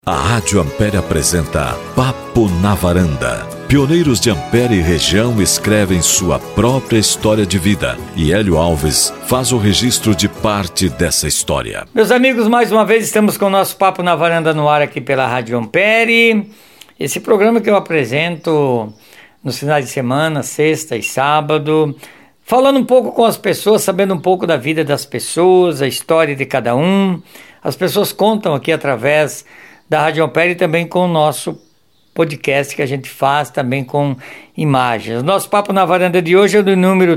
A Rádio Ampere apresenta Papo na Varanda. Pioneiros de Ampere e região escrevem sua própria história de vida e Hélio Alves faz o registro de parte dessa história. Meus amigos, mais uma vez estamos com o nosso Papo na Varanda no ar aqui pela Rádio Ampere. Esse programa que eu apresento nos finais de semana, sexta e sábado, falando um pouco com as pessoas, sabendo um pouco da vida das pessoas, a história de cada um. As pessoas contam aqui através da Rádio Ampere e também com o nosso podcast que a gente faz também com imagens. Nosso Papo na Varanda de hoje é do número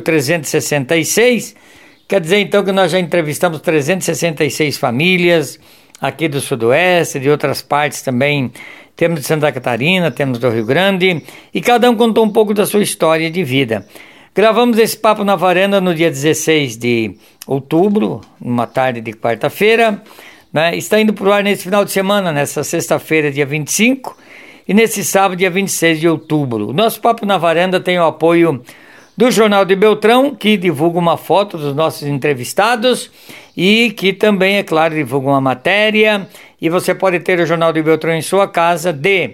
366, quer dizer então que nós já entrevistamos 366 famílias aqui do Sudoeste, de outras partes também, temos de Santa Catarina, temos do Rio Grande, e cada um contou um pouco da sua história de vida. Gravamos esse Papo na Varanda no dia 16 de outubro, numa tarde de quarta-feira, né? Está indo para o ar nesse final de semana, nessa sexta-feira, dia 25, e nesse sábado, dia 26 de outubro. O nosso Papo na Varanda tem o apoio do Jornal de Beltrão, que divulga uma foto dos nossos entrevistados e que também, é claro, divulga uma matéria. E você pode ter o Jornal de Beltrão em sua casa de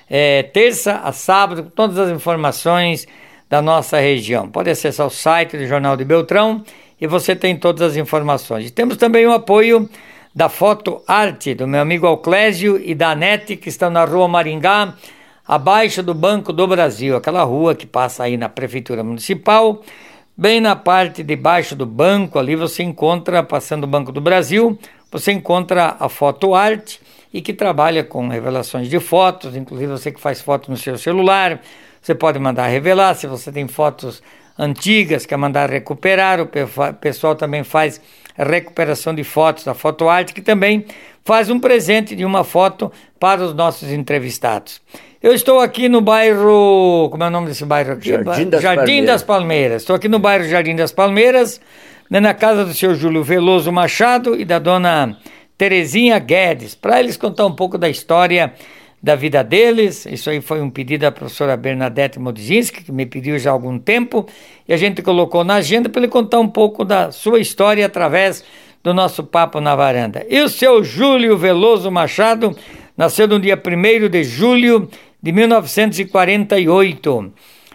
terça a sábado, com todas as informações da nossa região. Pode acessar o site do Jornal de Beltrão e você tem todas as informações. Temos também o apoio da Foto Arte, do meu amigo Alclésio e da Anete, que estão na rua Maringá, abaixo do Banco do Brasil, aquela rua que passa aí na Prefeitura Municipal, bem na parte de baixo do banco, ali você encontra, passando o Banco do Brasil, você encontra a Foto Arte, e que trabalha com revelações de fotos, inclusive você que faz foto no seu celular, você pode mandar revelar, se você tem fotos antigas, quer mandar recuperar, o pessoal também faz recuperação de fotos da Foto Arte, que também faz um presente de uma foto para os nossos entrevistados. Eu estou aqui no bairro, como é o nome desse bairro aqui? Jardim das Palmeiras. Estou aqui no bairro Jardim das Palmeiras, na casa do senhor Júlio Veloso Machado e da dona Terezinha Guedes, para eles contar um pouco da história da vida deles. Isso aí foi um pedido da professora Bernadette Modzinski, que me pediu já há algum tempo, e a gente colocou na agenda para ele contar um pouco da sua história através do nosso Papo na Varanda. E o seu Júlio Veloso Machado nasceu no dia 1º de julho de 1948.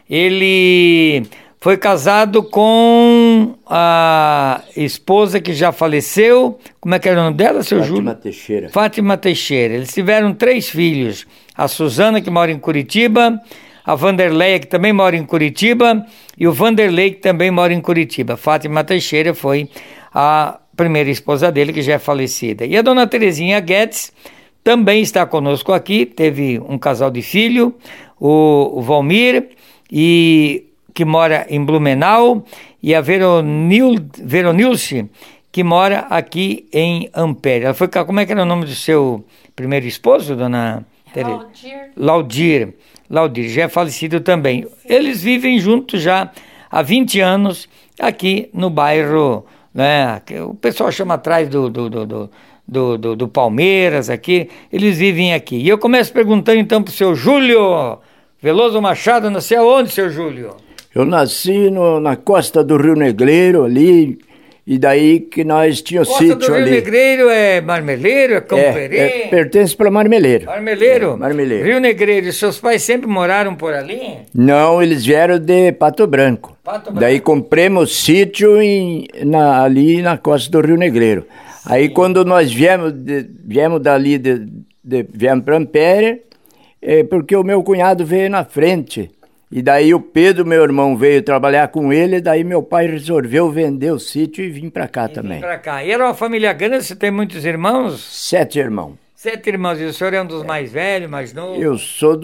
Ele foi casado com a esposa que já faleceu. Como é que era o nome dela, seu Júlio? Fátima Teixeira. Fátima Teixeira. Eles tiveram 3 filhos. A Suzana, que mora em Curitiba, a Vanderleia, que também mora em Curitiba, e o Vanderlei, que também mora em Curitiba. Fátima Teixeira foi a primeira esposa dele, que já é falecida. E a dona Terezinha Guedes também está conosco aqui. Teve um casal de filho, o Valmir, que mora em Blumenau, e a Veronilce, que mora aqui em Ampere. Ela foi, como é que era o nome do seu primeiro esposo, dona Tereza? Laudir, já é falecido também. Eles vivem juntos já há 20 anos aqui no bairro, né? O pessoal chama atrás do Palmeiras aqui. Eles vivem aqui. E eu começo perguntando então para o seu Júlio Veloso Machado. Nasceu aonde, seu Júlio? Eu nasci na costa do Rio Negreiro ali, e daí que nós tínhamos sítio ali. Costa do Rio Negreiro é Marmeleiro, é Camperê? Pertence para Marmeleiro. Marmeleiro? Marmeleiro. Rio Negreiro, e seus pais sempre moraram por ali? Não, eles vieram de Pato Branco. Daí compramos sítio ali na costa do Rio Negreiro. Sim. Aí quando nós viemos dali, viemos para Ampere, porque o meu cunhado veio na frente. E daí o Pedro, meu irmão, veio trabalhar com ele, e daí meu pai resolveu vender o sítio e vim pra cá também. Vim pra cá. E era uma família grande, você tem muitos irmãos? 7 irmãos. 7 irmãos, e o senhor é um dos mais velhos, mais novos? Eu sou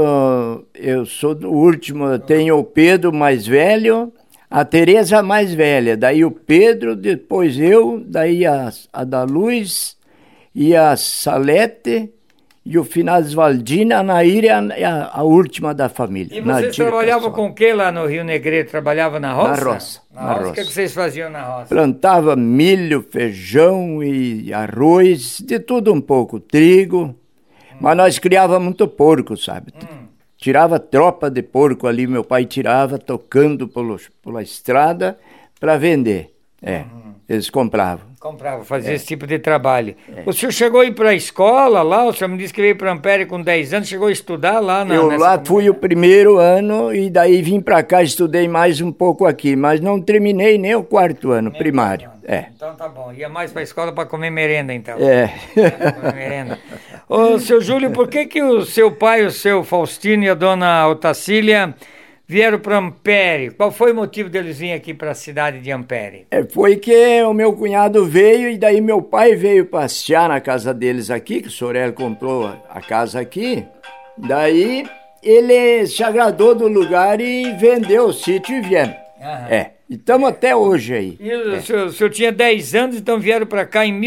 do último, eu tenho o Pedro mais velho, a Tereza mais velha, daí o Pedro, depois eu, daí a da Luz e a Salete, e o Finaz Valdina, a Naíra é a última da família. E vocês trabalhavam com o que lá no Rio Negreiro? Trabalhava na roça? Na roça. Na roça. O que vocês faziam na roça? Plantava milho, feijão e arroz, de tudo um pouco, trigo. Mas nós criava muito porco, sabe? Tirava tropa de porco ali, meu pai tirava, tocando pela estrada para vender. Eles compravam. Comprava, fazia esse tipo de trabalho. O senhor chegou a ir para a escola lá? O senhor me disse que veio para Ampere com 10 anos, chegou a estudar lá Eu lá fui o primeiro ano e daí vim para cá, estudei mais um pouco aqui, mas não terminei nem o 4º ano primário. Então tá bom, ia mais para a escola para comer merenda então. Comer merenda. Ô, seu Júlio, por que o seu pai, o seu Faustino e a dona Otacília vieram para Ampere? Qual foi o motivo deles virem aqui para a cidade de Ampere? Foi que o meu cunhado veio e daí meu pai veio passear na casa deles aqui, que o Sorel comprou a casa aqui. Daí ele se agradou do lugar e vendeu o sítio e viemos. E estamos até hoje aí. E o senhor tinha 10 anos, então vieram para cá em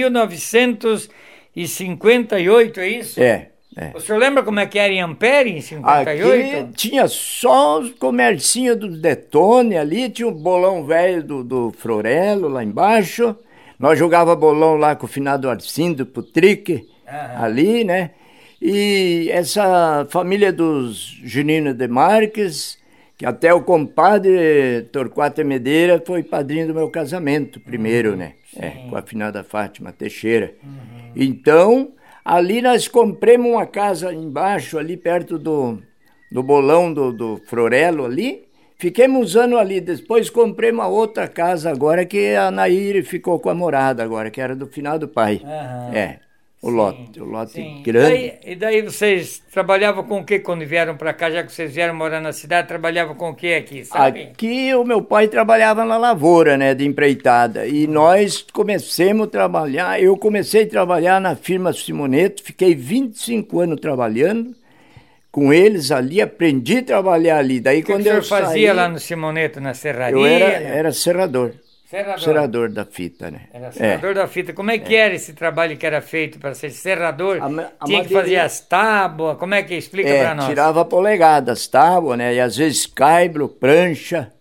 1958, é isso? O senhor lembra como é que era em Ampere, em 58? Aqui tinha só os comercinhos do Detone ali, tinha o bolão velho do Florelo lá embaixo. Nós jogava bolão lá com o finado Arcindo Putrique, ali, né? E essa família dos Junino de Marques, que até o compadre Torquato Medeira foi padrinho do meu casamento primeiro, né? Com a finada Fátima Teixeira. Então, ali nós compramos uma casa embaixo, ali perto do bolão do Florelo ali. Fiquemos usando ali, depois comprei uma outra casa agora que a Nair ficou com a morada agora, que era do finado pai. O lote grande. E daí vocês trabalhavam com o que quando vieram para cá, já que vocês vieram morar na cidade, trabalhavam com o que aqui, sabe? Aqui o meu pai trabalhava na lavoura, né, de empreitada, e nós começamos a trabalhar, eu comecei a trabalhar na firma Simoneto, fiquei 25 anos trabalhando com eles ali, aprendi a trabalhar ali. Daí quando eu saí... O que o senhor fazia lá no Simoneto, na serraria? Eu era serrador. Serrador da fita, né? Era serrador da fita. Como é que era esse trabalho que era feito para ser serrador? Tinha que fazer as tábuas? Como é que explica para nós? Tirava polegadas, tábua, né? E às vezes caibro, prancha.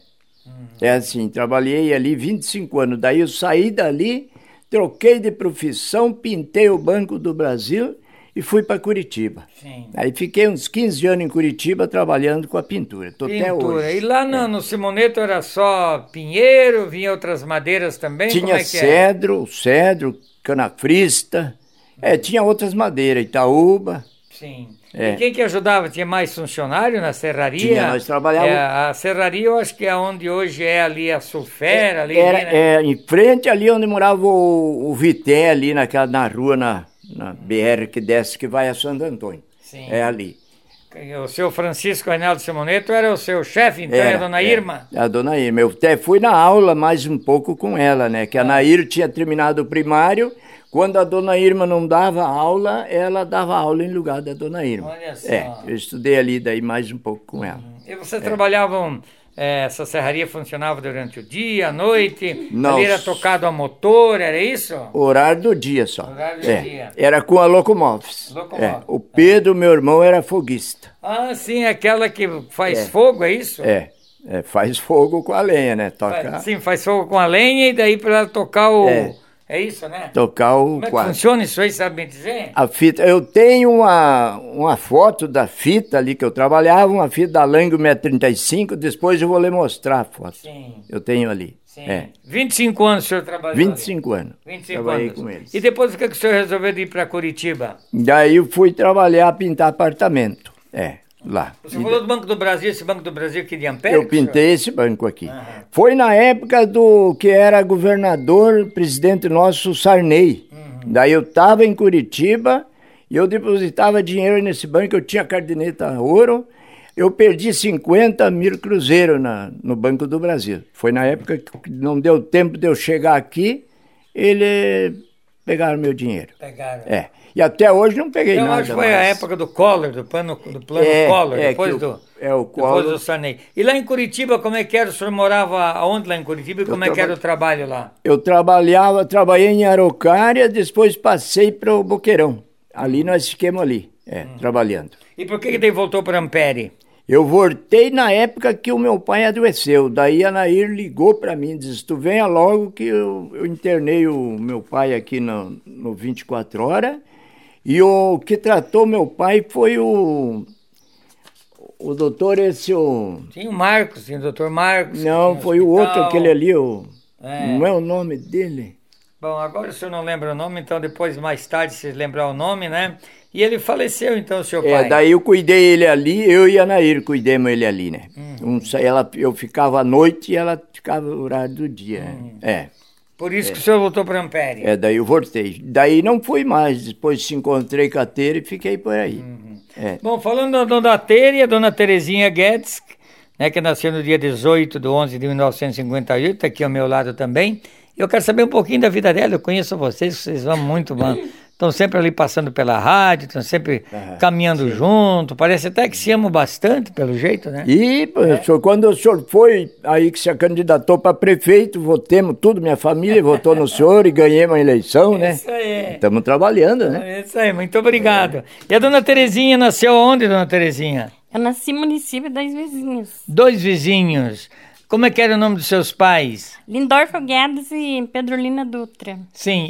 Assim, trabalhei ali 25 anos. Daí eu saí dali, troquei de profissão, pintei o Banco do Brasil e fui para Curitiba. Aí fiquei uns 15 anos em Curitiba trabalhando com a pintura. Tô até hoje. E lá no Simoneto era só pinheiro, vinha outras madeiras também? Tinha como é que cedro, canafrista, tinha outras madeiras, Itaúba. E quem que ajudava? Tinha mais funcionário na serraria? Tinha, nós trabalhávamos... a serraria eu acho que é onde hoje é ali a Sulfera. Ali, em frente ali onde morava o Vité, ali na rua, na BR que desce, que vai a Santo Antônio. É ali. O seu Francisco Reinaldo Simoneto era o seu chefe, então, a dona Irma? A dona Irma. Eu até fui na aula mais um pouco com ela, né? Que a Nair tinha terminado o primário. Quando a dona Irma não dava aula, ela dava aula em lugar da dona Irma. Olha só. Eu estudei ali daí mais um pouco com ela. E vocês trabalhavam... essa serraria funcionava durante o dia, à noite? Ali era tocado a motor, era isso? Horário do dia só. Horário do dia. Era com a Locomóveis. O Pedro, meu irmão, era foguista. Ah, sim, aquela que faz fogo, é isso? Faz fogo com a lenha, né? Faz fogo com a lenha e daí para tocar o... É isso, né? Tocar o Como é que funciona isso aí, sabe me dizer? A fita, eu tenho uma foto da fita ali que eu trabalhava, uma fita da Lange 1,35 m, depois eu vou lhe mostrar a foto. Eu tenho ali. 25 anos o senhor trabalhou 25 ali. anos. 25 trabalhei anos. com eles. E depois o que o senhor resolveu de ir para Curitiba? Daí eu fui trabalhar, pintar apartamento. Lá. O senhor falou do Banco do Brasil, esse Banco do Brasil aqui de Ampere? Eu pintei esse banco aqui. Foi na época do que era governador, presidente nosso, Sarney. Daí eu estava em Curitiba e eu depositava dinheiro nesse banco, eu tinha caderneta ouro, eu perdi 50 mil cruzeiros no Banco do Brasil. Foi na época que não deu tempo de eu chegar aqui, eles pegaram meu dinheiro. E até hoje não peguei nada mais. Acho que foi a época do Collor, do plano Collor, depois do Sarney. E lá em Curitiba, como é que era? O senhor morava aonde lá em Curitiba e como é que era o trabalho lá? Eu trabalhei em Araucária, depois passei para o Boqueirão. Ali nós ficamos ali, trabalhando. E por que daí voltou para Ampere? Eu voltei na época que o meu pai adoeceu. Daí a Nair ligou para mim, disse, tu venha logo que eu internei o meu pai aqui no 24 horas. E o que tratou meu pai foi o doutor Tinha o Marcos, tinha o doutor Marcos. Não, foi o outro, aquele ali, Não é o nome dele? Bom, agora o senhor não lembra o nome, então depois, mais tarde, vocês lembrar o nome, né? E ele faleceu, então, seu pai? Daí eu cuidei ele ali, eu e a Nair cuidemos ele ali, né? Eu ficava à noite e ela ficava no horário do dia, né? Por isso que o senhor voltou para Ampere? Daí eu voltei. Daí não fui mais, depois se encontrei com a Tere e fiquei por aí. Bom, falando da dona Tere, a dona Terezinha Guedes, né, que nasceu no dia 18 de 11 de 1958, está aqui ao meu lado também. Eu quero saber um pouquinho da vida dela, eu conheço vocês vão muito, estão sempre ali passando pela rádio, estão sempre caminhando junto, parece até que se amam bastante, pelo jeito, né? E, quando o senhor foi aí que se candidatou para prefeito, votemos tudo, minha família votou no senhor e ganhamos a eleição, né? Isso aí. Estamos trabalhando, né? Isso aí, muito obrigado. E a dona Terezinha nasceu onde, dona Terezinha? Eu nasci no município dos vizinhos. 2 vizinhos. Como é que era o nome dos seus pais? Lindorfo Guedes e Pedrolina Dutra. Sim,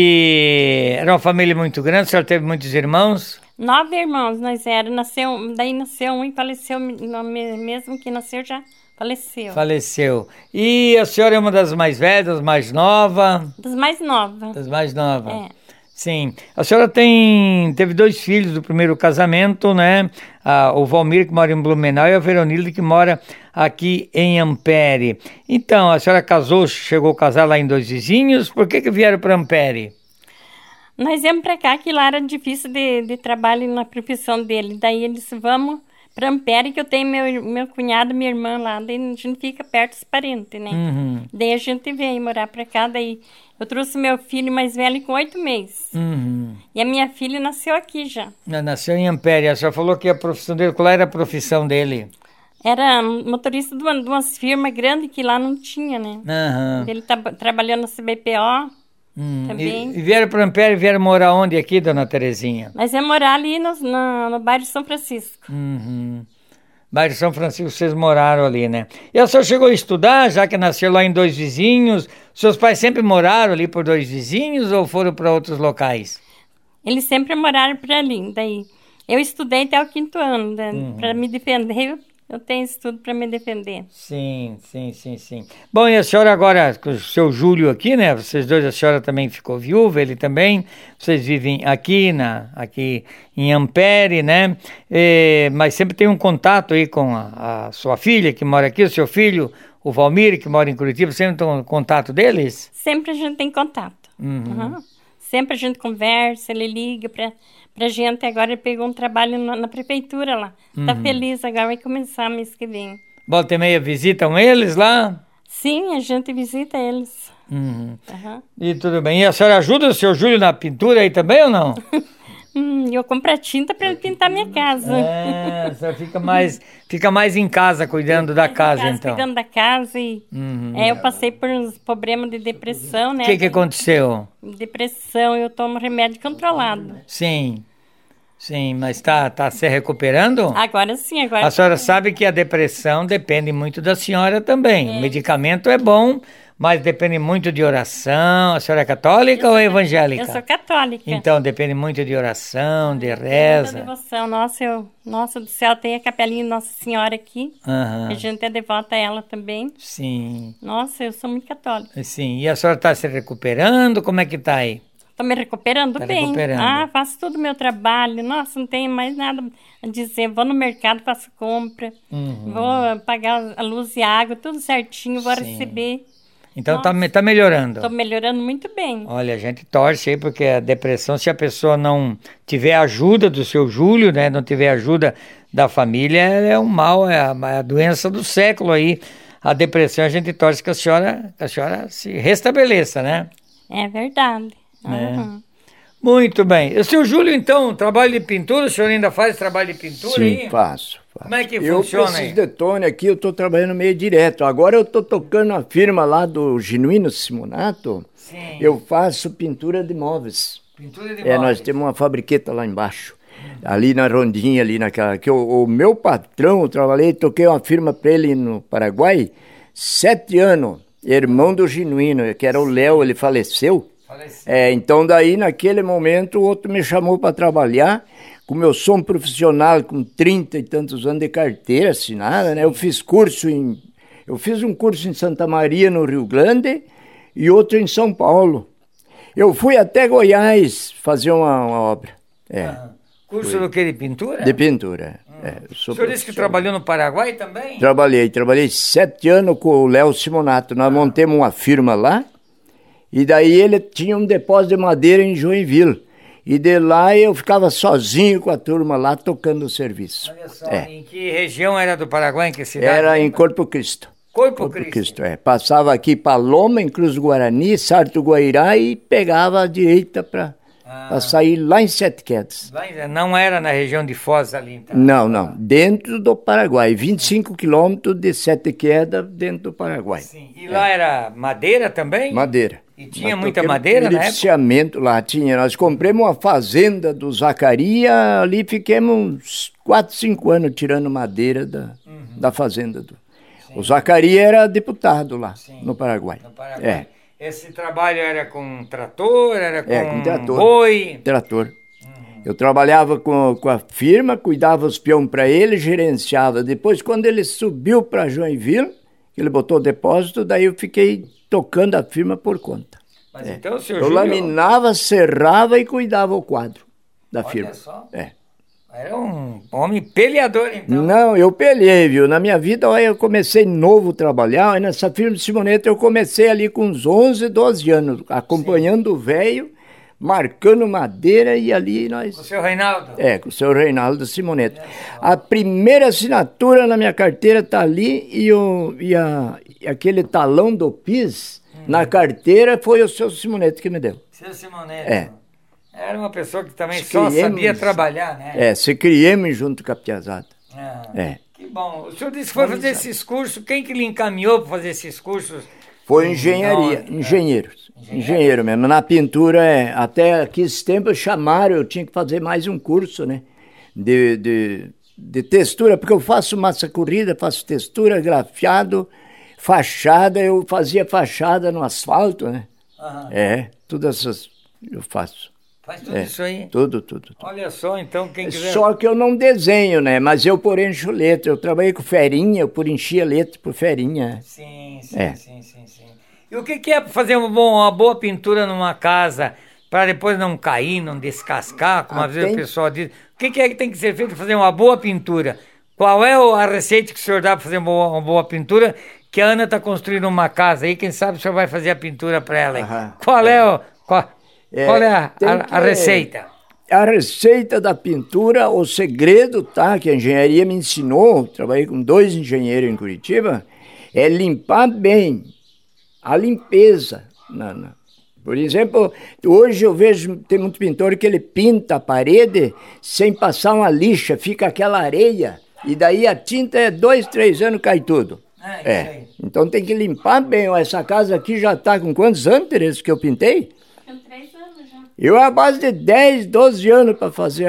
e era uma família muito grande, a senhora teve muitos irmãos? 9 irmãos nós éramos, daí nasceu um e faleceu, mesmo que nasceu já faleceu. Faleceu. E a senhora é uma das mais velhas, das mais novas? Das mais novas. Das mais novas. Sim. A senhora teve 2 filhos do primeiro casamento, né? O Valmir, que mora em Blumenau, e a Veronilda, que mora aqui em Ampere. Então, a senhora chegou a casar lá em 2 vizinhos. Por que vieram para Ampere? Nós viemos para cá, que lá era difícil de trabalho na profissão dele. Daí ele disse, vamos para Ampere, que eu tenho meu cunhado, minha irmã lá. Daí a gente fica perto dos parentes, né? Daí a gente veio morar para cá, daí... Eu trouxe meu filho mais velho com 8 meses. E a minha filha nasceu aqui já. Nasceu em Ampere. A senhora falou que a profissão dele, qual era a profissão dele? Era motorista de umas firmas grandes que lá não tinha, né? Ele trabalhou na CBPO também. E vieram para Ampere, vieram morar onde aqui, dona Terezinha? Nós íamos morar ali no bairro São Francisco. Bairro São Francisco, vocês moraram ali, né? E a senhora chegou a estudar, já que nasceu lá em 2 vizinhos? Seus pais sempre moraram ali por 2 vizinhos ou foram para outros locais? Eles sempre moraram por ali. Daí eu estudei até o 5º ano, né? Para me defender. Eu tenho estudo para me defender. Sim. Bom, e a senhora agora, com o seu Júlio aqui, né? Vocês dois, a senhora também ficou viúva, ele também. Vocês vivem aqui em Ampere, né? Mas sempre tem um contato aí com a sua filha, que mora aqui, o seu filho, o Valmir, que mora em Curitiba. Sempre tem um contato deles? Sempre a gente tem contato. Sempre a gente conversa, ele liga pra gente. Agora ele pegou um trabalho na prefeitura lá. Tá feliz agora, vai começar mês que vem. Volta e meia visitam eles lá? Sim, a gente visita eles. E tudo bem. E a senhora ajuda o seu Júlio na pintura aí também ou não? Eu compro a tinta para ele pintar minha casa. A senhora fica mais em casa, cuidando da casa, então. Cuidando da casa e... eu passei por uns problemas de depressão, né? O que aconteceu? Depressão, eu tomo remédio controlado. Sim, mas tá se recuperando? Agora sim, A senhora sabe que a depressão depende muito da senhora também. O medicamento é bom, mas depende muito de oração. A senhora é católica ou é evangélica? Eu sou católica. Então, depende muito de oração, de reza. Devoção. Nossa do céu, tem a capelinha de Nossa Senhora aqui. A gente é devota a ela também. Sim. Nossa, eu sou muito católica. Sim. E a senhora está se recuperando? Como é que está aí? Estou me recuperando bem. Faço todo o meu trabalho. Nossa, não tenho mais nada a dizer. Vou no mercado, faço compra. Vou pagar a luz e a água, tudo certinho. Vou receber. Então tá melhorando. Estou melhorando muito bem. Olha, a gente torce aí, porque a depressão, se a pessoa não tiver ajuda do seu Júlio, né, não tiver ajuda da família, é um mal, é a doença do século aí. A depressão, a gente torce que a senhora se restabeleça, né? É verdade. Muito bem. O seu Júlio, então, trabalho de pintura, o senhor ainda faz trabalho de pintura aí? Sim, faço. Como é que funciona aí? Eu preciso de Tony aqui, eu estou trabalhando meio direto. Agora eu estou tocando a firma lá do Genuíno Simonato. Sim. Eu faço pintura de móveis. Pintura de móveis. Nós temos uma fabriqueta lá embaixo. Ali na Rondinha, ali naquela... Que o meu patrão, eu toquei uma firma para ele no Paraguai, 7 anos. Irmão do Genuíno, que era o Léo, ele faleceu. Então daí naquele momento o outro me chamou para trabalhar. Como eu sou um profissional com 30 e tantos anos de carteira assinada, né? Eu fiz um curso em Santa Maria, no Rio Grande, e outro em São Paulo. Eu fui até Goiás fazer uma obra. Curso do que, de pintura? De pintura. O senhor disse que trabalhou no Paraguai também? Trabalhei 7 anos com o Léo Simonato. Nós montamos uma firma lá, e daí ele tinha um depósito de madeira em Joinville. E de lá eu ficava sozinho com a turma lá, tocando o serviço. Olha só, em que região era do Paraguai, em que cidade? Era em Corpo Cristo. Corpo Cristo. Passava aqui Paloma, em Cruz do Guarani, Sarto Guairá, e pegava a direita para sair lá em Sete Quedas. Não era na região de Foz ali, então? Não. Dentro do Paraguai. 25 quilômetros de Sete Quedas dentro do Paraguai. Sim. E lá era madeira também? Madeira. E tinha muita madeira, né? Beneficiamento lá tinha. Nós compramos uma fazenda do Zacaria, ali fiquemos uns 4, 5 anos tirando madeira da fazenda. O Zacaria era deputado lá, no Paraguai. Esse trabalho era com trator, era com trator, boi? Trator. Eu trabalhava com a firma, cuidava os peões para ele, gerenciava. Depois, quando ele subiu para Joinville, ele botou o depósito, daí eu fiquei tocando a firma por conta. Mas então o senhor Eu laminava, serrava e cuidava o quadro da firma. Olha só. Era um homem peleador, então. Não, eu pelei, viu? Na minha vida, olha, eu comecei novo a trabalhar, e nessa firma de Simoneta eu comecei ali com uns 11, 12 anos, acompanhando o velho, marcando madeira, e ali nós... Com o seu Reinaldo? Com o seu Reinaldo Simoneta. A primeira assinatura na minha carteira está ali, e aquele talão do PIS na carteira foi o seu Simoneta que me deu. Seu Simoneta. Era uma pessoa que também só sabia trabalhar, né? Se criemos junto com a piazada. Que bom. O senhor disse que foi fazer esses cursos. Quem que lhe encaminhou para fazer esses cursos? Foi engenharia, engenheiro mesmo. Na pintura, até aqui esse tempo chamaram, eu tinha que fazer mais um curso, né? De textura, porque eu faço massa corrida, faço textura, grafiado, fachada, eu fazia fachada no asfalto, né? Tudo essas eu faço. Faz tudo isso aí? Tudo. Olha só, então, quem quiser... Só que eu não desenho, né? Mas eu encho letra. Eu trabalhei com Ferinha, eu enchia letra por Ferinha. Sim. E o que é fazer uma boa pintura numa casa para depois não cair, não descascar, como às vezes o pessoal diz? O que é que tem que ser feito para fazer uma boa pintura? Qual é a receita que o senhor dá para fazer uma boa pintura? Que a Ana está construindo uma casa aí, quem sabe o senhor vai fazer a pintura para ela. Qual é a receita? A receita da pintura, o segredo, que a engenharia me ensinou, trabalhei com 2 engenheiros em Curitiba, é limpar bem, a limpeza. Por exemplo, hoje eu vejo, tem muito pintor que ele pinta a parede sem passar uma lixa, fica aquela areia, e daí a tinta 2, 3 anos cai tudo. Então tem que limpar bem. Essa casa aqui já está com quantos anos, Tereza, que eu pintei? Com 3 anos já. Eu a base de 10, 12 anos para fazer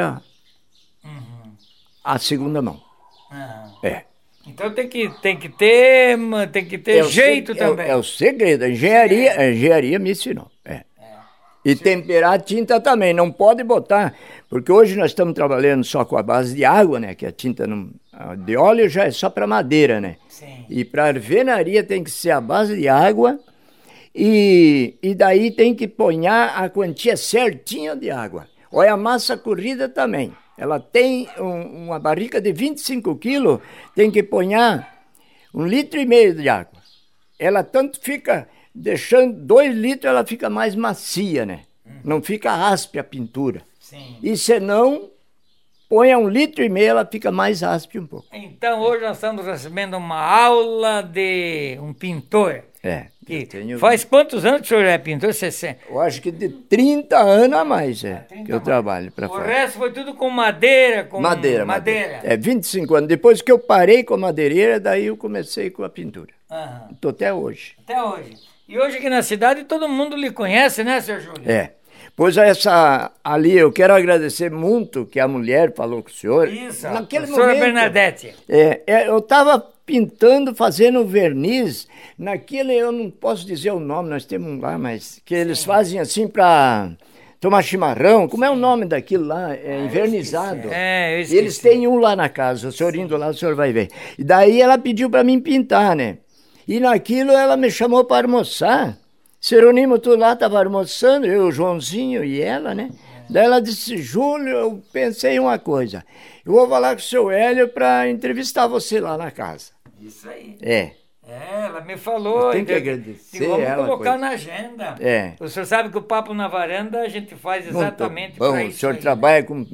a segunda mão. Então tem que ter jeito também. É o segredo. A engenharia me ensinou. E temperar a tinta também. Não pode botar, porque hoje nós estamos trabalhando só com a base de água, né? Que a tinta de óleo já é só para madeira, né? Sim. E para alvenaria tem que ser a base de água. E daí tem que pôr a quantia certinha de água. Olha, a massa corrida também. Ela tem uma barrica de 25 quilos, tem que pôr 1,5 litro de água. Ela tanto fica, deixando 2 litros, ela fica mais macia, né? Não fica áspera a pintura. Sim. E se não, põe 1,5 litro, ela fica mais áspera um pouco. Então hoje nós estamos recebendo uma aula de um pintor. Faz quantos anos que o senhor é pintor? Eu acho que de 30 anos a mais que eu trabalho para fora. O resto foi tudo com madeira? Madeira. 25 anos. Depois que eu parei com a madeireira, daí eu comecei com a pintura. Estou até hoje. Até hoje. E hoje aqui na cidade todo mundo lhe conhece, né, Sr. Júlio? Pois ali eu quero agradecer muito que a mulher falou com o senhor. Isso, naquele a senhora momento, Bernadette. Eu estava pintando, fazendo verniz, eu não posso dizer o nome, nós temos um lá, mas que eles fazem assim para tomar chimarrão, como é o nome daquilo lá? Invernizado. Eu esqueci. Eles têm um lá na casa, o senhor indo lá, o senhor vai ver. E daí ela pediu para mim pintar, né? E naquilo ela me chamou para almoçar. Seronimo, tu lá, estava almoçando, eu, o Joãozinho e ela, né? Daí ela disse, Júlio, eu pensei em uma coisa. Eu vou falar com o seu Hélio para entrevistar você lá na casa. Isso aí. Ela me falou. Tem que agradecer vamos ela. Vamos colocar na agenda. O senhor sabe que o Papo na Varanda a gente faz exatamente para isso. O senhor trabalha com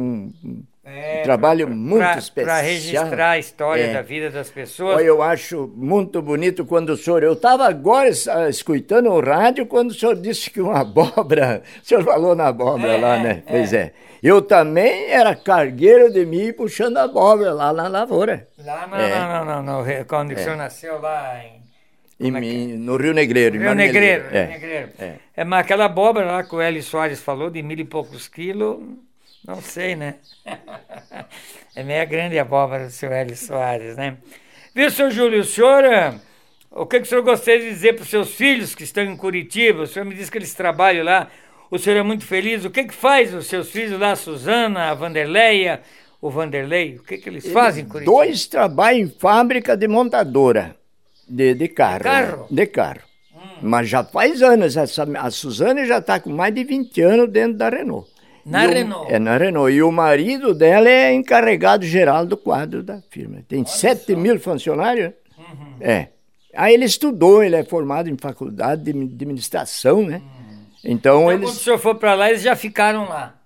trabalho muito especial. Para registrar a história da vida das pessoas. Eu acho muito bonito quando o senhor... Eu estava agora escutando o rádio quando o senhor disse que uma abóbora... O senhor falou na abóbora lá, né? Pois é. Eu também era cargueiro de milho puxando abóbora lá na lavoura. Lá não. Quando o senhor nasceu lá no Rio Negreiro. Rio Negreiro. Mas aquela abóbora lá que o Hélio Soares falou, de 1.000 e poucos quilos... Não sei, né? É meia grande a abóbora do seu Hélio Soares, né? Viu, seu Júlio, o que o senhor gostaria de dizer para os seus filhos que estão em Curitiba? O senhor me disse que eles trabalham lá, o senhor é muito feliz. O que faz os seus filhos lá, a Suzana, a Vanderleia, o Vanderlei? O que eles fazem em Curitiba? 2 trabalham em fábrica de montadora de carro. De carro. Mas já faz anos, a Suzana já está com mais de 20 anos dentro da Renault. Na Renault? Na Renault. E o marido dela é encarregado geral do quadro da firma. Tem 7.000 funcionários. Aí ele estudou, ele é formado em faculdade de administração, né? Então eles... Quando o senhor for para lá, eles já ficaram lá?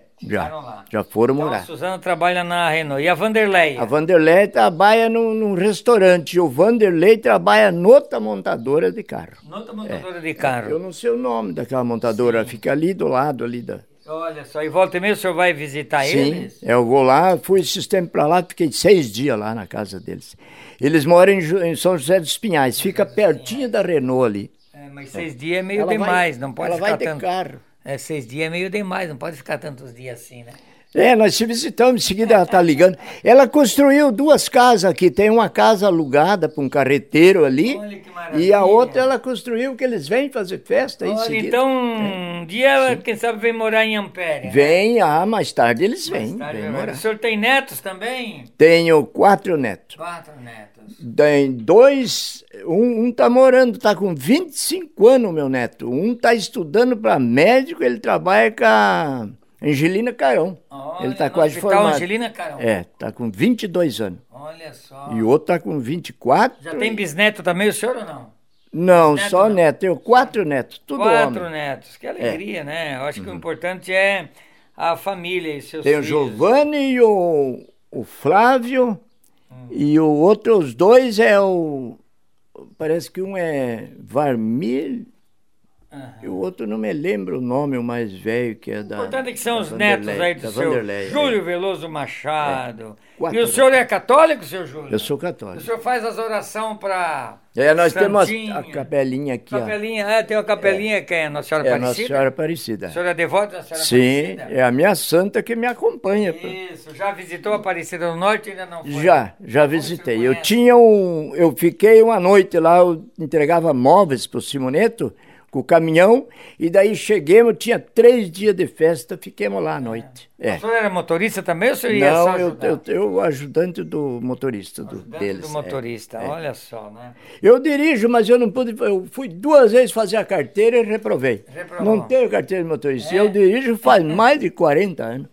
Já foram morar. A Suzana trabalha na Renault. E a Vanderlei? A Vanderlei trabalha num restaurante. E o Vanderlei trabalha noutra montadora de carro. Noutra montadora de carro? Eu não sei o nome daquela montadora. Fica ali do lado ali da... Olha só, e volta e meia o senhor vai visitar eles? Sim, eu vou lá, fui esses tempos para lá, fiquei 6 dias lá na casa deles. Eles moram em São José dos Pinhais, fica pertinho da Renault ali. Mas 6 dias é meio demais, não pode ficar tanto. Ela vai de carro. 6 dias é meio demais, não pode ficar tantos dias assim, né? Nós se visitamos, em seguida ela está ligando. Ela construiu 2 casas aqui, tem uma casa alugada para um carreteiro ali. Olha que maravilha. E a outra ela construiu que eles vêm fazer festa aí em seguida. Então, um dia ela, quem sabe, vem morar em Ampere. Vem, mais tarde eles vêm. O senhor tem netos também? Tenho 4 netos. 4 netos. Tem 2, um tá morando, tá com 25 anos, meu neto. Um tá estudando para médico, ele trabalha com a Angelina Carão. Ele tá quase formado. Angelina Carão. Tá com 22 anos. Olha só. E o outro tá com 24. Já tem bisneto também, o senhor ou não? Não, bisneto, só não. Neto. Tenho 4 netos, tudo 4 homem. netos, que alegria, né? Eu acho que o importante é a família e seus filhos. Tem o Giovanni e o Flávio. E o outro, os 2 parece que um é Varmir. E o outro não me lembro o nome, o mais velho, que é da... O importante é que são os netos aí do seu Júlio Veloso Machado. E o senhor é católico, seu Júlio? Eu sou católico. O senhor faz as orações para... nós temos a capelinha aqui. Tem uma capelinha que é a Nossa Senhora Aparecida? Nossa Senhora Aparecida. A senhora é devota da Senhora Aparecida? Sim, é a minha santa que me acompanha. Isso, já visitou a Aparecida do Norte ou ainda não foi? Já visitei. Eu fiquei uma noite lá, eu entregava móveis para o Simoneto, com o caminhão, e daí cheguemos, tinha 3 dias de festa, fiquemos lá à noite. O senhor era motorista também ou o senhor ia só ajudar? Eu ajudante do motorista deles. Do motorista, olha só, né? Eu dirijo, mas eu não pude, eu fui 2 vezes fazer a carteira e reprovei. Não tenho carteira de motorista, eu dirijo faz mais de 40 anos.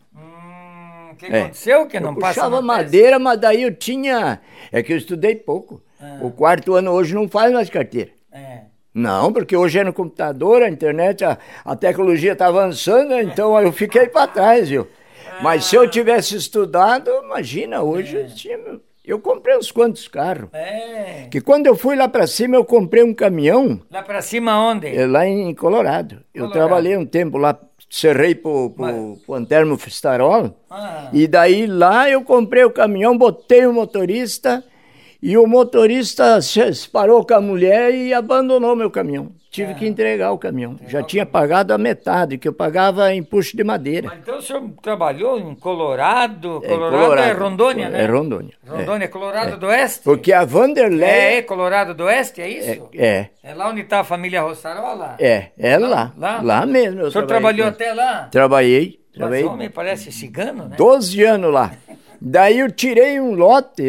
O que aconteceu que não passa? Eu puxava madeira, mas daí eu tinha, que eu estudei pouco. O 4º ano hoje não faz mais carteira. Não, porque hoje é no computador, a internet, a tecnologia está avançando, então eu fiquei para trás, viu? Mas se eu tivesse estudado, imagina, hoje eu comprei uns quantos carros. Que quando eu fui lá para cima, eu comprei um caminhão. Lá para cima onde? Lá em Colorado. Eu trabalhei um tempo lá, serrei pro Antermo Fistarol, e daí lá eu comprei o caminhão, botei o motorista... E o motorista parou com a mulher e abandonou meu caminhão. Tive que entregar o caminhão. Já tinha pagado a metade, que eu pagava em puxo de madeira. Mas então o senhor trabalhou em Colorado? Colorado é Rondônia, né? É Rondônia. Rondônia, Colorado do Oeste? Porque a Vanderlei... Colorado do Oeste, é isso? É lá onde está a família Rossarola? É lá. Lá mesmo. O senhor trabalhou até lá? Trabalhei. Mas homem parece cigano, né? 12 anos lá. Daí eu tirei um lote,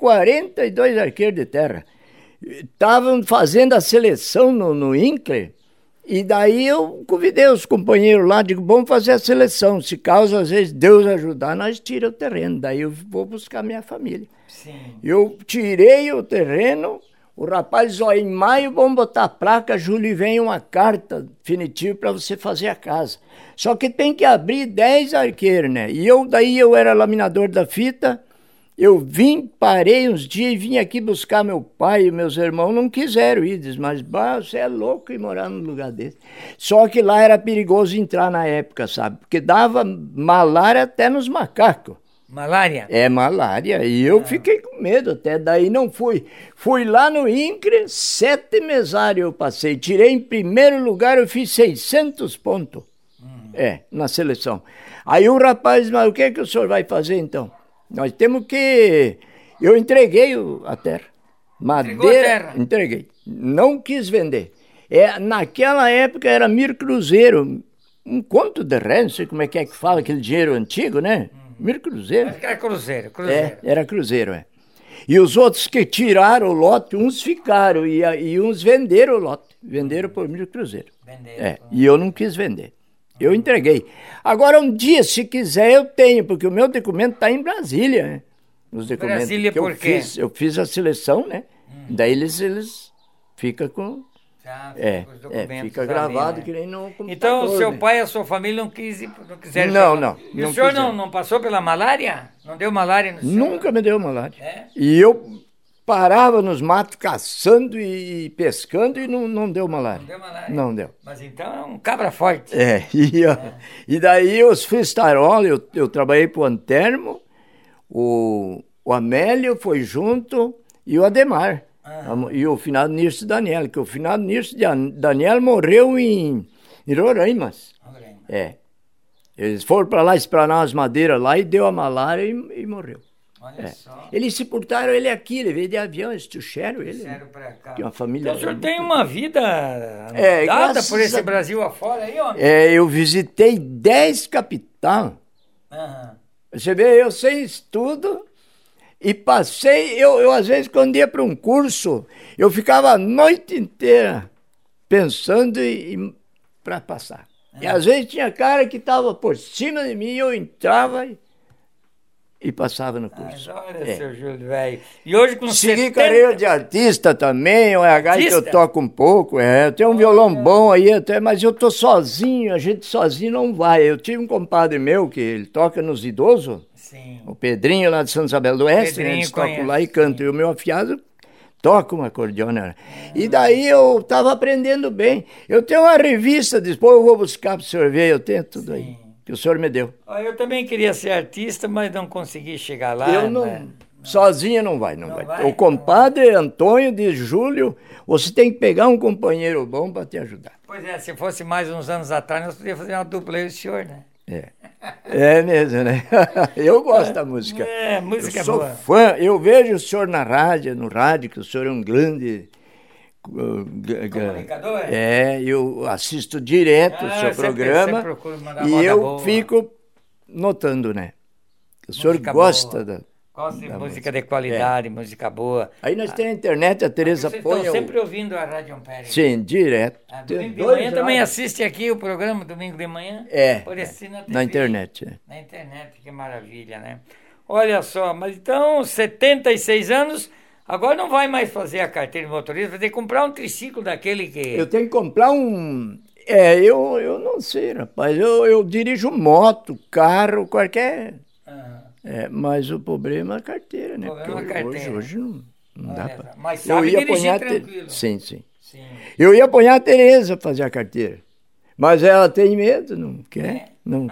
42 arqueiros de terra. Estavam fazendo a seleção no INCLER E daí eu convidei os companheiros lá, digo, vamos fazer a seleção. Se caso, às vezes, Deus ajudar, nós tiramos o terreno. Daí eu vou buscar minha família. Sim. Eu tirei o terreno, o rapaz, ó, em maio vamos botar a placa, julho vem uma carta definitiva para você fazer a casa. Só que tem que abrir 10 arqueiros, né? E daí eu era laminador da fita, eu parei uns dias e vim aqui buscar meu pai e meus irmãos não quiseram ir, diz, mas você é louco ir morar num lugar desse. Só que lá era perigoso entrar na época, sabe? Porque dava malária até nos macacos. Malária? É, malária. E eu fiquei com medo até, daí não fui. Fui lá no INCRE, 7 mesários eu passei. Tirei em primeiro lugar, eu fiz 600 pontos. Na seleção. Aí o rapaz, mas o que é que o senhor vai fazer então? Nós temos que... Eu entreguei a terra. Madeira, entregou a terra? Entreguei. Não quis vender. Naquela época era Mir Cruzeiro. Um conto de ré, não sei como é que fala aquele dinheiro antigo, né? Mir Cruzeiro. Acho que era Cruzeiro. Era Cruzeiro, E os outros que tiraram o lote, uns ficaram e uns venderam o lote. Venderam por Mir Cruzeiro. E eu não quis vender. Eu entreguei. Agora, um dia, se quiser, eu tenho, porque o meu documento está em Brasília, né? Os documentos Brasília que por quê? Eu fiz a seleção, né? Daí eles ficam com... fica gravado, né? Que nem no computador. Então, o seu né? pai e a sua família não quiseram... Não. E o senhor não passou pela malária? Não deu malária no senhor? Nunca me deu malária. E eu parava nos matos caçando e pescando e não deu malária. Não deu malária? Não deu. Mas então é um cabra forte. E daí os Fistarola, eu trabalhei pro Antermo, o Amélio foi junto e o Ademar. E o finado Nirce Daniel, que o finado Nirce Daniel morreu em Roraima. Eles foram para lá espranar as madeiras lá e deu a malária e morreu. Olha só. Eles sepultaram ele aqui, ele veio de avião, eles trouxeram ele. Trouxeram pra cá. Que uma família. Então o senhor tem uma vida dada por esse Brasil afora aí, ó. Eu visitei 10 capitais. Você vê, eu sei estudo e passei, eu às vezes quando ia para um curso, eu ficava a noite inteira pensando para passar. E às vezes tinha cara que estava por cima de mim, eu entrava e passava no curso. Olha, seu Júlio, velho. E hoje com Segui carreira de artista também, o RH que eu toco um pouco, eu tenho um violão bom aí até, mas eu tô sozinho, a gente sozinho não vai. Eu tive um compadre meu que ele toca nos idosos, o Pedrinho lá de Santa Isabel do Oeste, né? Eles tocam lá e cantam, e o meu afiado toca uma acordeona. E daí eu tava aprendendo bem. Eu tenho uma revista, depois eu vou buscar para o senhor ver, eu tenho tudo aí. Que o senhor me deu. Eu também queria ser artista, mas não consegui chegar lá. Eu não. Sozinha não vai. O compadre Antônio de Júlio, você tem que pegar um companheiro bom para te ajudar. Pois se fosse mais uns anos atrás, nós podíamos fazer uma dupla, eu e o senhor, né? É mesmo, né? Eu gosto da música. Música eu sou boa. Fã. Eu vejo o senhor no rádio, que o senhor é um grande... Comunicador? Eu assisto direto o seu programa e eu fico notando, né? O senhor gosta da música de qualidade, música boa. Aí nós temos a internet, a Tereza põe... Vocês estão sempre ouvindo a Rádio Ampere? Sim, direto. Domingo de manhã também assiste aqui o programa, domingo de manhã? Pode assistir na TV. Na internet. Na internet, que maravilha, né? Olha só, mas então, 76 anos... Agora não vai mais fazer a carteira de motorista, vai ter que comprar um triciclo daquele que... Eu tenho que comprar um... eu não sei, rapaz. Eu dirijo moto, carro, qualquer... mas o problema é a carteira, né? O problema é a carteira. Hoje não dá pra... Mas sabe dirigir tranquilo. Sim. Eu ia apanhar a Tereza fazer a carteira. Mas ela tem medo, não quer.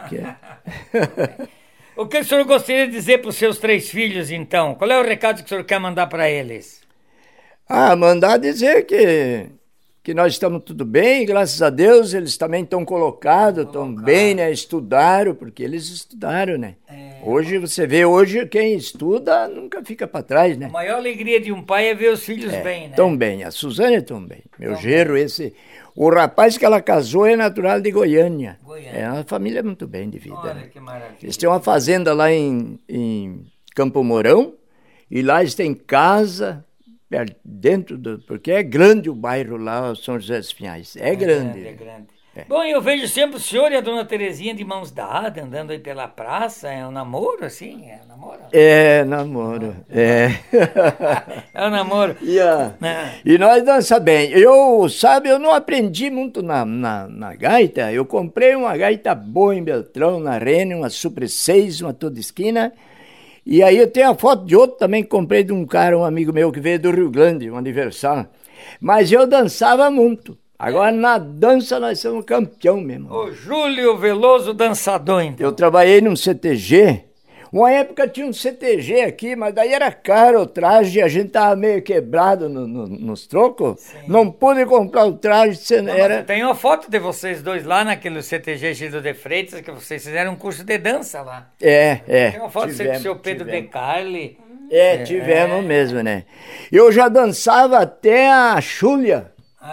O que o senhor gostaria de dizer para os seus 3 filhos, então? Qual é o recado que o senhor quer mandar para eles? Mandar dizer que nós estamos tudo bem, graças a Deus, eles também estão colocados, estão bem, né? Estudaram, porque eles estudaram, né? Hoje, você vê, quem estuda nunca fica para trás, né? A maior alegria de um pai é ver os filhos bem, né? Estão bem, a Suzane estão bem. Meu genro, o rapaz que ela casou é natural de Goiânia. É uma família muito bem de vida. Olha, né? Que maravilha. Eles têm uma fazenda lá em Campo Mourão, e lá eles têm casa, dentro porque é grande o bairro lá, São José dos Pinhais. É grande. É grande. Bom, eu vejo sempre o senhor e a dona Terezinha de mãos dadas, andando aí pela praça. É um namoro, assim? É um namoro? É, namoro. É. É um namoro. E nós dançamos bem. Eu não aprendi muito na gaita. Eu comprei uma gaita boa em Beltrão, na Rene, uma Super 6, uma toda esquina. E aí eu tenho a foto de outro também que comprei de um cara, um amigo meu que veio do Rio Grande, um aniversário. Mas eu dançava muito. Agora na dança nós somos campeão mesmo. O Júlio Veloso dançador, então. Eu trabalhei num CTG. Uma época tinha um CTG aqui, mas daí era caro o traje, a gente tava meio quebrado nos trocos. Sim. Não pude comprar o traje. Tem uma foto de vocês dois lá naquele CTG Gildo de Freitas, que vocês fizeram um curso de dança lá. Tem uma foto do seu Pedro De Carli. Tivemos mesmo, né? Eu já dançava até a Xúlia.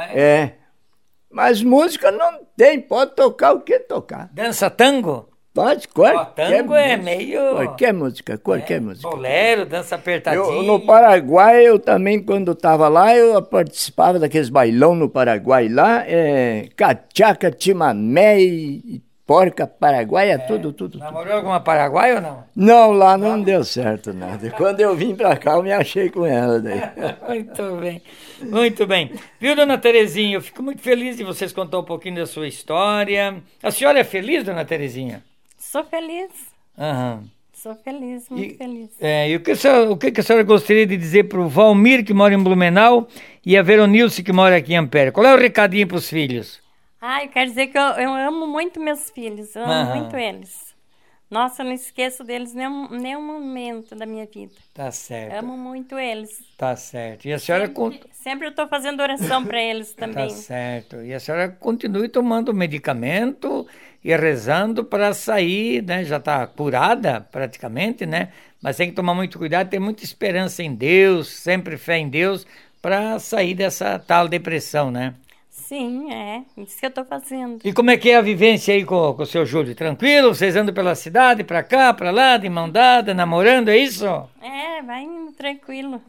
Mas música não tem, pode tocar o que tocar. Dança tango? Pode, tango é meio... Qualquer música. Bolero, dança apertadinha. No Paraguai, eu também, quando estava lá, eu participava daqueles bailão no Paraguai lá, cachaca, timamé e porca paraguaia, tudo. Namorou alguma paraguaia ou não? Não, lá não deu certo nada. Quando eu vim pra cá, eu me achei com ela daí. Muito bem. Viu, dona Terezinha, eu fico muito feliz de vocês contar um pouquinho da sua história. A senhora é feliz, dona Terezinha? Sou feliz. Aham. Sou feliz, muito feliz. E o que a senhora gostaria de dizer pro Valmir, que mora em Blumenau, e a Veronilce, que mora aqui em Ampere? Qual é o recadinho pros filhos? Eu quero dizer que eu amo muito meus filhos, eu amo muito eles. Nossa, eu não esqueço deles nenhum momento da minha vida. Tá certo. Amo muito eles. Tá certo. E a senhora... Sempre eu estou fazendo oração para eles também. Tá certo. E a senhora continue tomando medicamento e rezando para sair, né? Já está curada praticamente, né? Mas tem que tomar muito cuidado, ter muita esperança em Deus, sempre fé em Deus, para sair dessa tal depressão, né? Sim, isso que eu tô fazendo. E como é que é a vivência aí com o seu Júlio? Tranquilo? Vocês andam pela cidade, pra cá, pra lá, de mão dada, namorando, é isso? Vai indo tranquilo.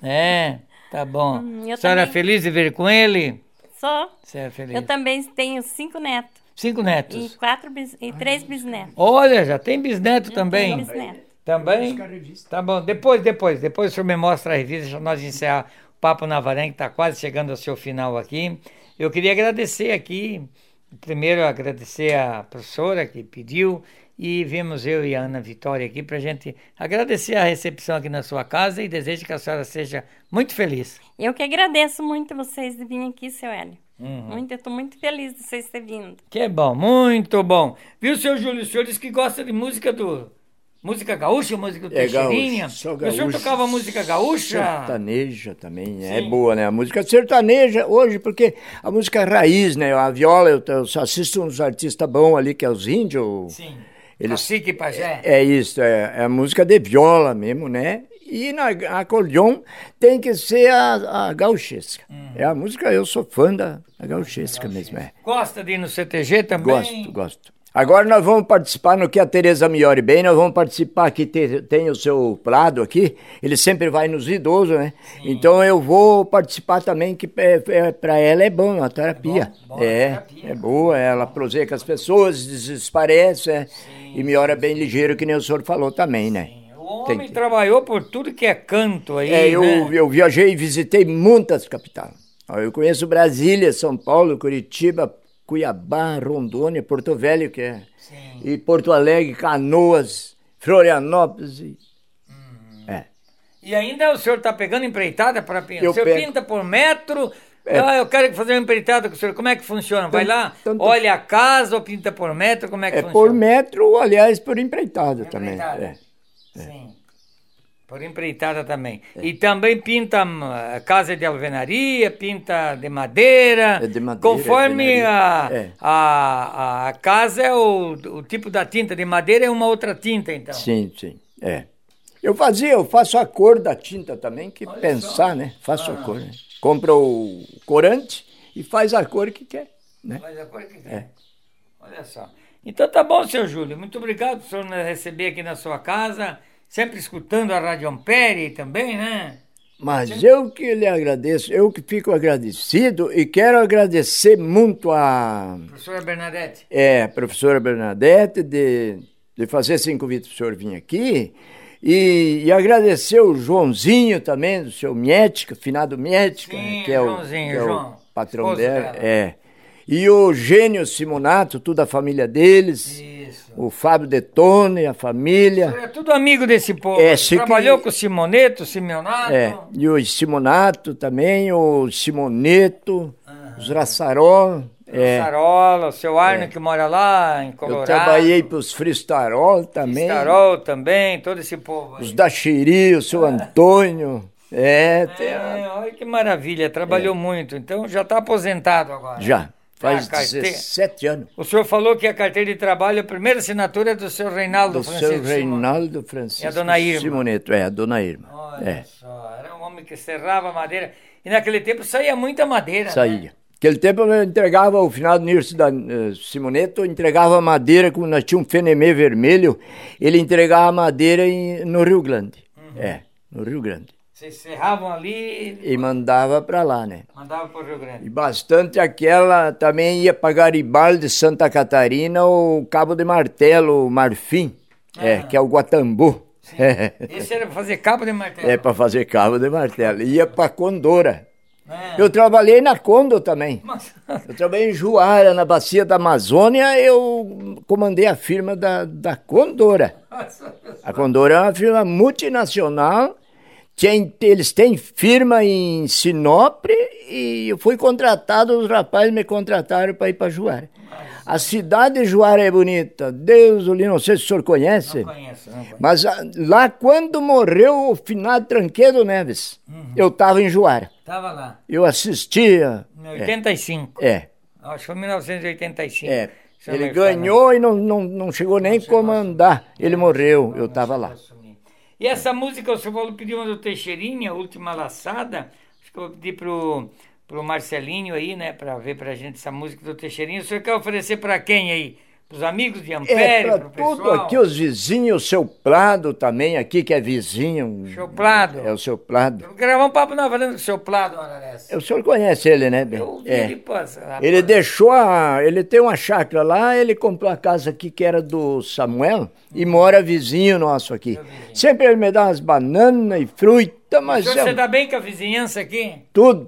Tá bom. A senhora também... é feliz de ver com ele? Sou. Você é feliz? Eu também tenho 5 netos. 5 netos? E 3 bisnetos. Olha, já tem bisneto também? Tem bisneto. Também? Tá bom, depois o senhor me mostra a revista, deixa nós encerrar o Papo na Varanda, que está quase chegando ao seu final aqui. Eu queria agradecer aqui, primeiro agradecer a professora que pediu, e vimos eu e a Ana Vitória aqui para a gente agradecer a recepção aqui na sua casa e desejo que a senhora seja muito feliz. Eu que agradeço muito vocês de virem aqui, seu Hélio. Eu estou muito feliz de vocês terem vindo. Que bom, muito bom. Viu, seu Júlio, o senhor disse que gosta de música música gaúcha, música do Teixeirinha? Sou gaúcho. O senhor tocava música gaúcha? Sertaneja também, é boa, né? A música sertaneja hoje, porque a música raiz, né? A viola, eu só assisto uns artistas bons ali, que é os índios. Sim, Cacique e Pajé. Isso, é a música de viola mesmo, né? E na acordeon tem que ser a gauchesca. É a música, eu sou fã da gauchesca mesmo. Gosta de ir no CTG também? Gosto. Agora nós vamos participar no que a Tereza Miori bem, nós vamos participar aqui, tem o seu Prado aqui, ele sempre vai nos idosos, né? Sim. Então eu vou participar também, que para ela é bom a terapia. É boa, ela proseia as pessoas, desparece, e Miori é bem ligeiro, que nem o senhor falou também, né? O homem trabalhou por tudo que é canto aí, eu viajei e visitei muitas capitais. Eu conheço Brasília, São Paulo, Curitiba, Cuiabá, Rondônia, Porto Velho, e Porto Alegre, Canoas, Florianópolis. E ainda o senhor está pegando empreitada para pintar? O senhor pinta por metro? Eu quero fazer uma empreitada com o senhor. Como é que funciona? Vai lá, olha a casa ou pinta por metro? Como é que funciona? Por metro, ou aliás, por empreitada também. Sim. Por empreitada também. E também pinta casa de alvenaria, pinta de madeira. Conforme a casa é o tipo da tinta. De madeira é uma outra tinta, então. Sim. Eu faço a cor da tinta também, que olha pensar, só. Né? Faço a cor. Né? Compra o corante e faz a cor que quer. Né? Faz a cor que quer. Olha só. Então tá bom, seu Júlio. Muito obrigado por senhor nos receber aqui na sua casa. Sempre escutando a Rádio Ampere também, né? Mas eu que lhe agradeço, eu que fico agradecido e quero agradecer muito a... Professora Bernadette. A professora Bernadette de fazer esse convite para o senhor vir aqui e agradecer o Joãozinho também, do seu Miética, finado Miética, Sim, que é João, o patrão dela. E o Gênio Simonato, toda a família deles. Isso. O Fábio Detone, a família. É tudo amigo desse povo. Trabalhou com o Simoneto, o Simeonato. E o Simonato também, o Simoneto, os Rassarol. Sarola, o seu Arno que mora lá em Colorado. Eu trabalhei para os Fristarol também. Fristarol também, todo esse povo aí. Os da Xiri, o seu Antônio. Olha que maravilha, trabalhou muito. Então já está aposentado agora. Já, faz 17 anos. O senhor falou que a carteira de trabalho, a primeira assinatura é do seu Reinaldo Francisco. Do seu Reinaldo Francisco. E a dona Irma. Simoneto, a dona Irma. Olha só, era um homem que serrava madeira. E naquele tempo saía muita madeira. Saía. Né? Naquele tempo eu entregava, o final do Nirce da Simoneto, entregava madeira, como nós tínhamos um fenemê vermelho, ele entregava madeira no Rio Grande. No Rio Grande. Vocês serravam ali... E mandava para lá, né? Mandava para o Rio Grande. E bastante aquela, também ia para Garibaldi de Santa Catarina, o cabo de martelo, o marfim, que é o Guatambu. Esse era para fazer cabo de martelo? Para fazer cabo de martelo. Ia para Condora. Eu trabalhei na Condo também. Eu trabalhei em Juara, na bacia da Amazônia, eu comandei a firma da Condora. A Condora é uma firma multinacional, eles têm firma em Sinop e eu fui contratado, os rapazes me contrataram para ir para Juara. A cidade de Juara é bonita, Deus o livre, não sei se o senhor conhece. Não conheço. Mas lá quando morreu o finado Tranquedo Neves, eu estava em Juara. Estava lá. Eu assistia. Em 85. Acho que foi em 1985. Ele ganhou e não chegou nem a comandar. Ele morreu, eu estava lá. E essa música, o senhor falou, pediu uma do Teixeirinha, a Última Laçada. Acho que eu vou pedir pro Marcelinho aí, né, para ver pra gente essa música do Teixeirinha. O senhor quer oferecer para quem aí? Pros amigos de Ampere, pro pessoal? Tudo aqui, os vizinhos, o seu Plado também aqui, que é vizinho. Seu Plado? É o seu Plado. Eu gravar um papo na varanda com o seu Plado, O senhor conhece ele, né, bem? Eu vi ele passa. Ele ele tem uma chácara lá, ele comprou a casa aqui que era do Samuel e mora vizinho nosso aqui. Sempre ele me dá umas bananas e fruta, mas... Você dá bem com a vizinhança aqui? Tudo.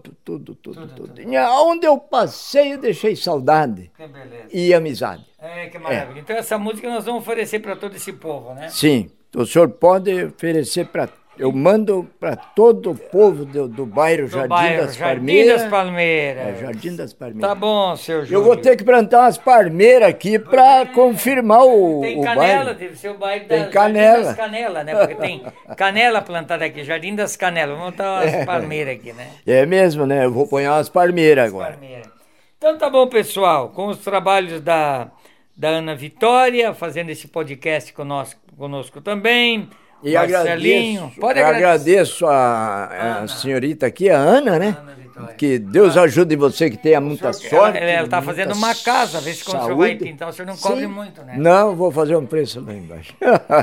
Onde eu passei, eu deixei saudade. Que beleza. E amizade. Que maravilha. Então essa música nós vamos oferecer para todo esse povo, né? Sim, o senhor pode oferecer para... Eu mando para todo o povo do bairro Jardim das Palmeiras. Jardim das Palmeiras. Tá bom, seu Júlio. Eu vou ter que plantar umas palmeiras aqui para confirmar o bairro. Tem canela, deve ser o bairro tem canela. Jardim das Canelas, né? Porque tem canela plantada aqui, Jardim das Canelas. Vamos botar umas palmeiras aqui, né? É mesmo, né? Eu vou pôr umas palmeiras agora. Então tá bom, pessoal. Com os trabalhos da Ana Vitória, fazendo esse podcast conosco também... E Marcelinho, agradeço a senhorita aqui, a Ana, né? Que Deus ajude você que tenha muita sorte. Ela está fazendo uma casa, vê se quando o senhor vai pintar, o senhor não cobre muito, né? Não, vou fazer um preço lá embaixo.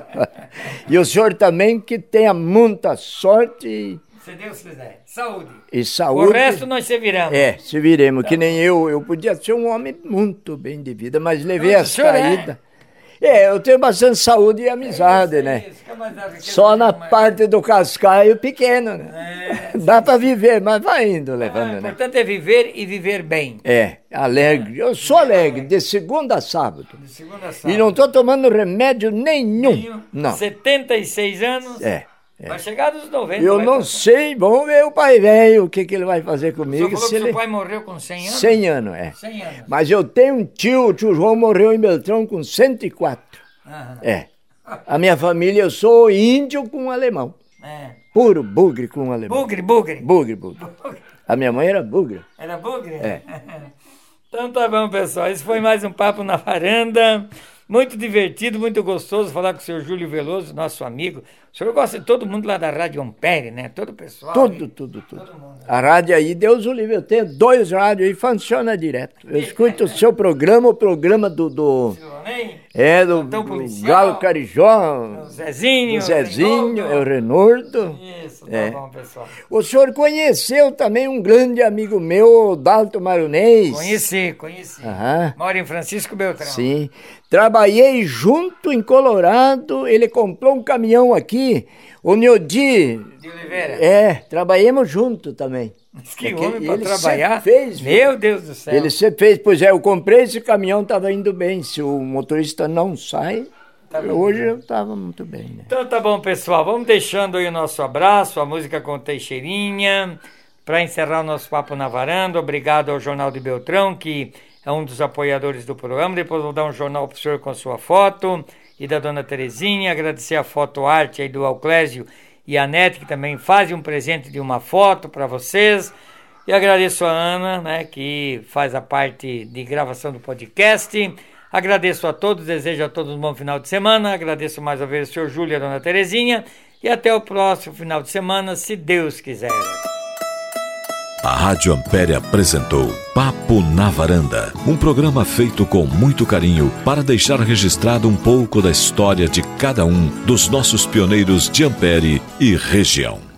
E o senhor também que tenha muita sorte. Se Deus quiser. Saúde. E saúde. O resto nós se viramos. Se viremos, que nem eu podia ser um homem muito bem de vida, mas levei as caídas. Eu tenho bastante saúde e amizade, né? Só na parte do cascaio pequeno, né? Dá para viver, mas vai indo levando, né? O importante é viver e viver bem. Alegre. Eu sou alegre, de segunda a sábado. E não estou tomando remédio nenhum. Não. 76 anos. Vai chegar dos 90. Eu não sei, vamos ver o pai velho, o que ele vai fazer comigo. Você falou que seu pai morreu com 100 anos? 100 anos, 100 anos. Mas eu tenho um tio, o tio João morreu em Beltrão com 104. A minha família, eu sou índio com alemão. Puro bugre com alemão. Bugre. A minha mãe era bugre. Era bugre? Então tá bom, pessoal. Esse foi mais um Papo na Varanda. Muito divertido, muito gostoso falar com o senhor Júlio Veloso, nosso amigo. O senhor gosta de todo mundo lá da Rádio Ampere, né? Todo o pessoal. Tudo. Todo mundo. A rádio aí, Deus o livre, eu tenho 2 rádios aí, funciona direto. Eu escuto o seu programa, o programa do do Galo Carijó, o Zezinho, o Renordo. Isso, tá bom, pessoal. O senhor conheceu também um grande amigo meu, Dalton Maronês? Conheci. Mora em Francisco Beltrão. Sim. Trabalhei junto em Colorado, ele comprou um caminhão aqui, o Neodi. De Oliveira? Trabalhamos junto também. Que homem para trabalhar? Fez, meu Deus do céu. Ele sempre fez, pois eu comprei esse caminhão, estava indo bem. Se o motorista não sai, hoje eu estava muito bem. Né? Então tá bom, pessoal, vamos deixando aí o nosso abraço, a música com Teixeirinha, para encerrar o nosso Papo na Varanda. Obrigado ao Jornal de Beltrão, que é um dos apoiadores do programa. Depois vou dar um jornal para o senhor com a sua foto, e da dona Terezinha, agradecer a foto arte aí do Alclésio e a Nete, que também fazem um presente de uma foto para vocês. E agradeço a Ana, né, que faz a parte de gravação do podcast. Agradeço a todos, desejo a todos um bom final de semana. Agradeço mais uma vez o senhor Júlio e a dona Terezinha. E até o próximo final de semana, se Deus quiser. A Rádio Ampere apresentou Papo na Varanda, um programa feito com muito carinho para deixar registrado um pouco da história de cada um dos nossos pioneiros de Ampere e região.